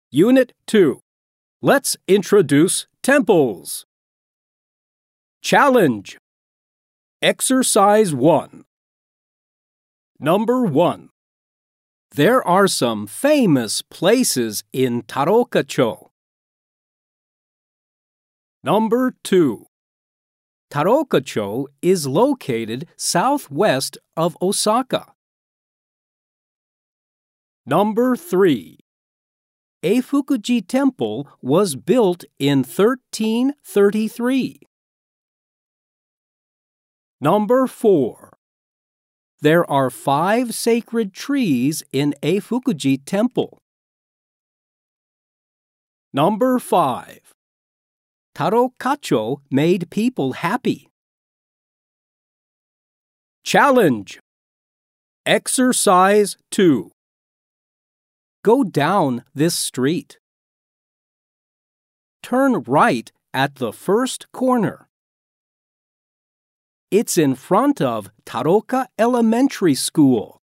Unit 2. Let's introduce temples. Challenge. Exercise 1. Number 1. There are some famous places in Taroka-cho. Number 2. Taroka-cho is located southwest of Osaka. Number 3. Eifukuji Temple was built in 1333. Number 4. There are 5 sacred trees in Eifukuji Temple. Number 5. Taroka-cho made people happy. Challenge. Exercise 2. Go down this street. Turn right at the first corner. It's in front of Taroka Elementary School.